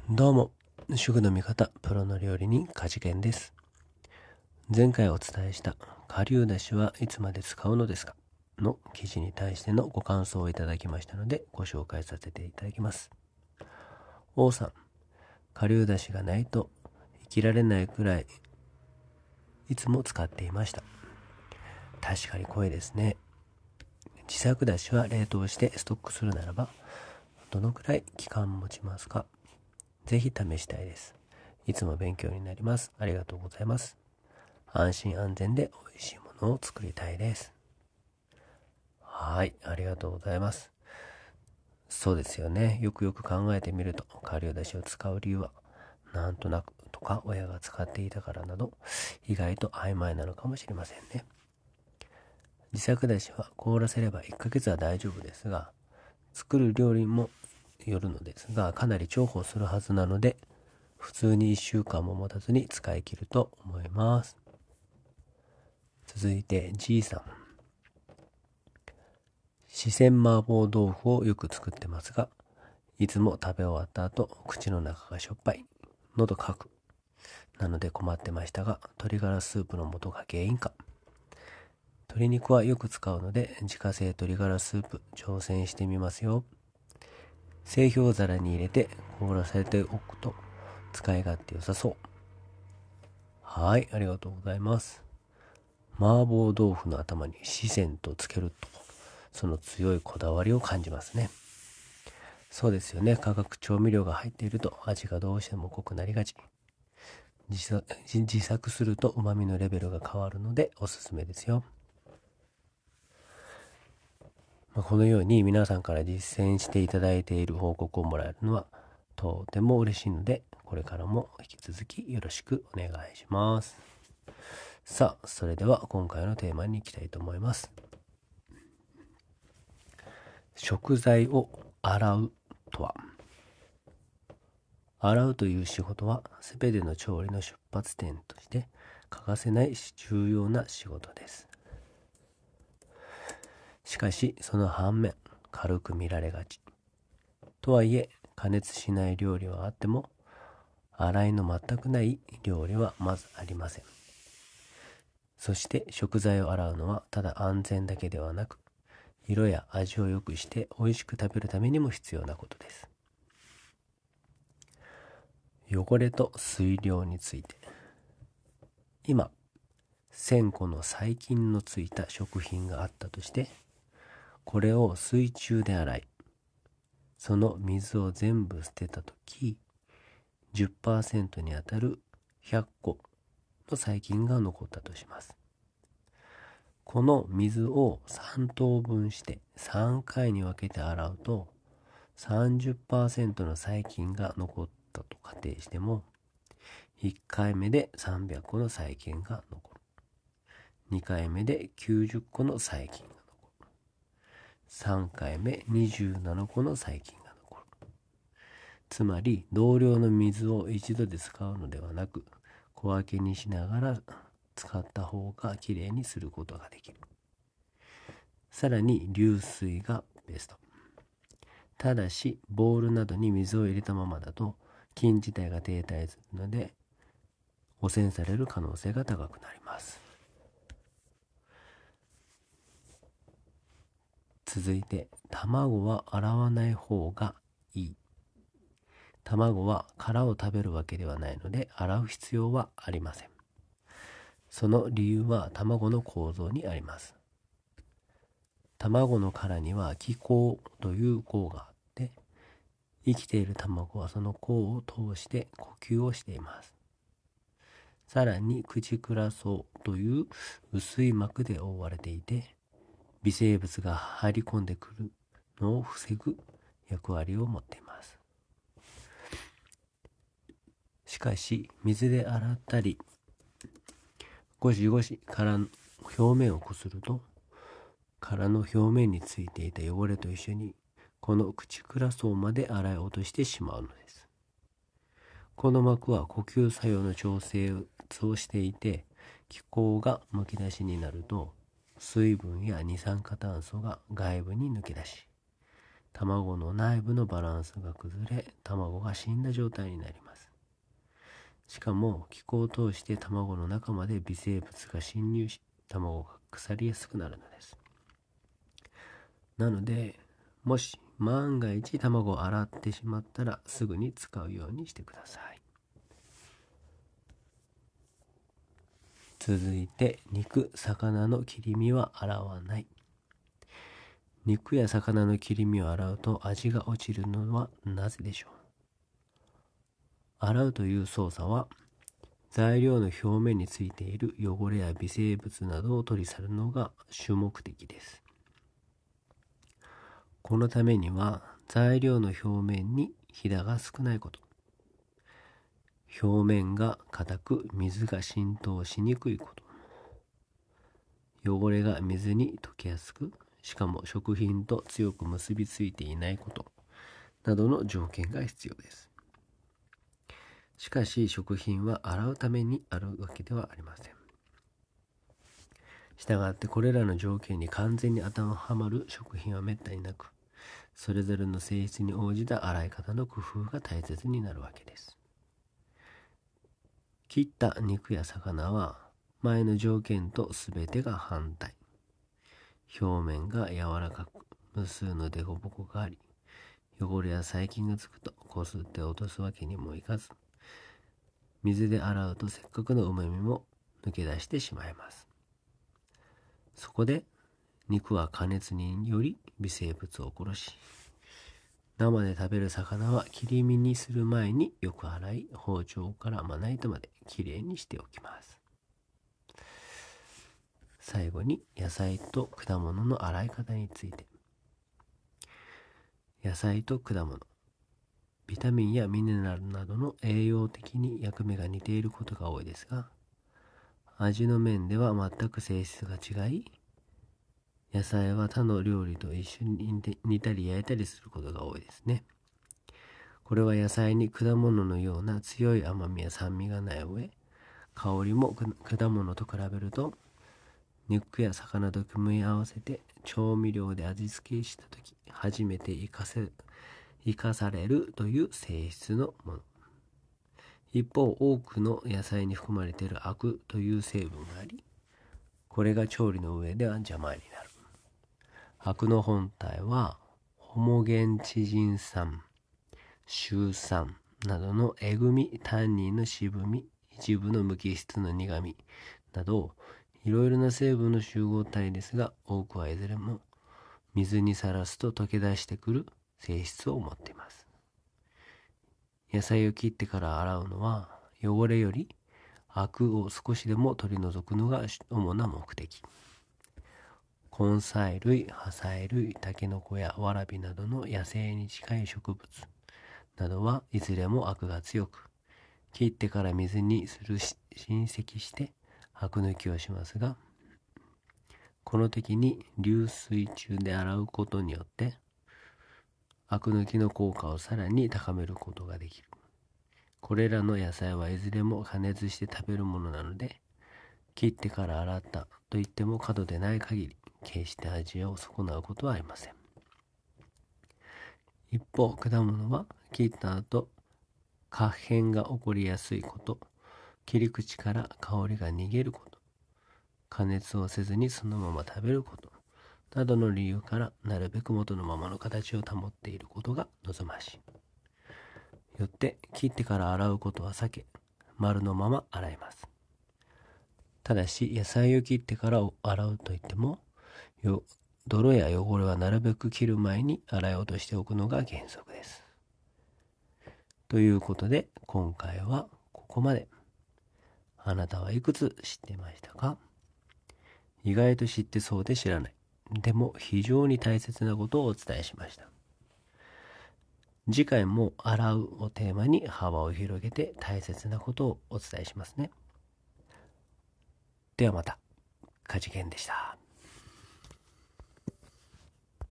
どうも、主婦の味方、プロの料理人、かじけんです。前回お伝えした顆粒だしはいつまで使うのですかの記事に対してのご感想をいただきましたのでご紹介させていただきます。王さん、顆粒だしがないと生きられないくらいいつも使っていました。確かに濃いですね。自作だしは冷凍してストックするならばどのくらい期間持ちますか？ぜひ試したいです。いつも勉強になります。ありがとうございます。安心安全で美味しいものを作りたいです。はい、ありがとうございます。そうですよね。よくよく考えてみると、顆粒だしを使う理由は、なんとなくとか親が使っていたからなど、意外と曖昧なのかもしれませんね。自作だしは凍らせれば1ヶ月は大丈夫ですが、作る料理もよるのですが、かなり重宝するはずなので、普通に1週間も持たずに使い切ると思います。続いて G さん。四川麻婆豆腐をよく作ってますが、いつも食べ終わった後、口の中がしょっぱい、喉かく、なので困ってましたが、鶏ガラスープの素が原因か。鶏肉はよく使うので、自家製鶏ガラスープ挑戦してみますよ。製氷皿に入れて凍らせておくと使い勝手良さそう。はい、ありがとうございます。麻婆豆腐の頭に四川とつけると、その強いこだわりを感じますね。そうですよね。化学調味料が入っていると味がどうしても濃くなりがち。自作すると旨味のレベルが変わるのでおすすめですよ。このように皆さんから実践していただいている報告をもらえるのはとても嬉しいので、これからも引き続きよろしくお願いします。さあ、それでは今回のテーマに行きたいと思います。食材を洗うとは。洗うという仕事は全ての調理の出発点として欠かせない重要な仕事です。しかしその反面、軽く見られがち。とはいえ、加熱しない料理はあっても、洗いの全くない料理はまずありません。そして食材を洗うのはただ安全だけではなく、色や味を良くして美味しく食べるためにも必要なことです。汚れと水量について。今、1000個の細菌のついた食品があったとして、これを水中で洗い、その水を全部捨てたとき、10% にあたる100個の細菌が残ったとします。この水を3等分して3回に分けて洗うと、30% の細菌が残ったと仮定しても、1回目で300個の細菌が残る。2回目で90個の細菌が残る。3回目27個の細菌が残る。つまり同量の水を一度で使うのではなく、小分けにしながら使った方がきれいにすることができる。さらに流水がベスト。ただしボウルなどに水を入れたままだと菌自体が停滞するので汚染される可能性が高くなります。続いて、卵は洗わない方がいい。卵は殻を食べるわけではないので洗う必要はありません。その理由は卵の構造にあります。卵の殻には気孔という孔があって、生きている卵はその孔を通して呼吸をしています。さらに口倉層という薄い膜で覆われていて、微生物が入り込んでくるのを防ぐ役割を持っています。しかし水で洗ったりゴシゴシ殻の表面をこすると、殻の表面についていた汚れと一緒にこの口倉層まで洗い落としてしまうのです。この膜は呼吸作用の調整をしていて、気孔がむき出しになると水分や二酸化炭素が外部に抜け出し、 卵の内部のバランスが崩れ、卵が死んだ状態になります。しかも気孔を通して卵の中まで微生物が侵入し、卵が腐りやすくなるのです。なので、もし万が一卵を洗ってしまったらすぐに使うようにしてください。続いて、肉、魚の切り身は洗わない。肉や魚の切り身を洗うと味が落ちるのはなぜでしょう。洗うという操作は、材料の表面についている汚れや微生物などを取り去るのが主目的です。このためには、材料の表面にひだが少ないこと、表面が硬く水が浸透しにくいこと、汚れが水に溶けやすく、しかも食品と強く結びついていないことなどの条件が必要です。しかし食品は洗うためにあるわけではありません。したがってこれらの条件に完全に当てはまる食品はめったになく、それぞれの性質に応じた洗い方の工夫が大切になるわけです。切った肉や魚は前の条件と全てが反対。表面が柔らかく、無数の凸凹があり、汚れや細菌がつくとこすって落とすわけにもいかず、水で洗うとせっかくの旨味も抜け出してしまいます。そこで肉は加熱により微生物を殺し、生で食べる魚は切り身にする前によく洗い、包丁からまな板まできれいにしておきます。最後に野菜と果物の洗い方について。野菜と果物、ビタミンやミネラルなどの栄養的に役目が似ていることが多いですが、味の面では全く性質が違い、野菜は他の料理と一緒に煮たり焼いたりすることが多いですね。これは野菜に果物のような強い甘みや酸味がない上、香りも果物と比べると肉や魚と組み合わせて調味料で味付けしたとき初めて生かされるという性質のもの。一方、多くの野菜に含まれているアクという成分があり、これが調理の上では邪魔になる。アクの本体はホモゲンチジン酸、シュウ酸などのえぐみ、タンニンの渋み、一部の無機質の苦みなどいろいろな成分の集合体ですが、多くはいずれも水にさらすと溶け出してくる性質を持っています。野菜を切ってから洗うのは、汚れよりアクを少しでも取り除くのが主な目的。根菜類、葉菜類、タケノコやワラビなどの野生に近い植物などはいずれもアクが強く、切ってから水に浸積してアク抜きをしますが、この時に流水中で洗うことによってアク抜きの効果をさらに高めることができる。これらの野菜はいずれも加熱して食べるものなので、切ってから洗ったといっても過度でない限り決して味を損なうことはありません。一方、果物は切った後果変が起こりやすいこと、切り口から香りが逃げること、加熱をせずにそのまま食べることなどの理由からなるべく元のままの形を保っていることが望ましい。よって切ってから洗うことは避け、丸のまま洗います。ただし野菜を切ってから洗うといっても、泥や汚れはなるべく切る前に洗い落としておくのが原則です。ということで今回はここまで。あなたはいくつ知っていましたか？意外と知ってそうで知らない。でも非常に大切なことをお伝えしました。次回も洗うをテーマに幅を広げて大切なことをお伝えしますね。ではまた。かじけんでした。